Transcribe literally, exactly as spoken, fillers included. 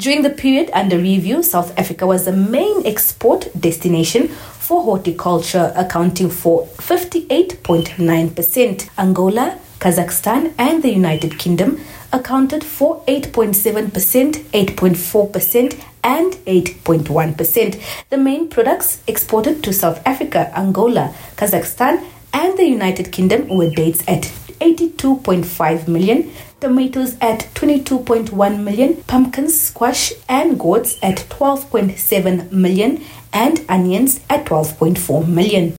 During the period under review, South Africa was the main export destination for horticulture, accounting for fifty-eight point nine percent. Angola, Kazakhstan and the United Kingdom accounted for eight point seven percent, eight point four percent and eight point one percent. The main products exported to South Africa, Angola, Kazakhstan and the United Kingdom were dates at eighty-two point five million, tomatoes at twenty-two point one million, pumpkins, squash and gourds at twelve point seven million and onions at twelve point four million.